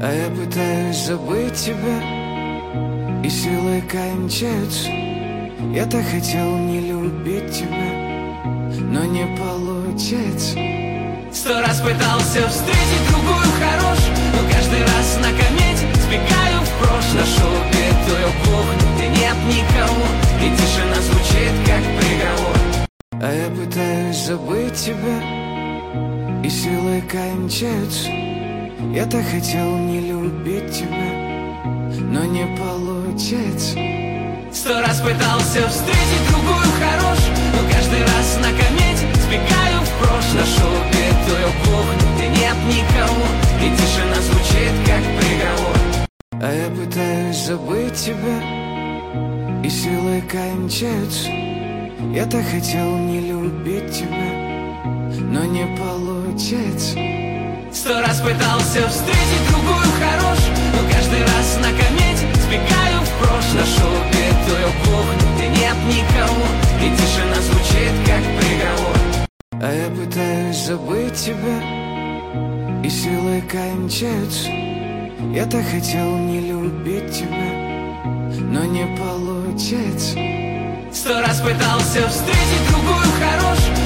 А я пытаюсь забыть тебя, и силы кончаются. Я так хотел не любить тебя, но не получается. 100 раз пытался встретить другую хорошую, но каждый раз на комете сбегаю в прошлое. Нашел убитую кухню, где нет никого, и тишина звучит как приговор. А я пытаюсь забыть тебя, и силы кончаются. Я так хотел не любить тебя, но не получается. 100 раз пытался встретить другую хорошую, но каждый раз на комете сбегаю в прошлое. Нашел убитую кухню, где нет никого, и тишина звучит как приговор. А я пытаюсь забыть тебя, и силы кончаются. Я так хотел не любить тебя, но не получается. 100 раз пытался встретить другую хорошую, но каждый раз на комете сбегаю в прошлое. Нашел убитую кухню, где нет никого, и тишина звучит как приговор. А я пытаюсь забыть тебя, и силы кончаются. Я так хотел не любить тебя, но не получается. 100 раз пытался встретить другую хорошую,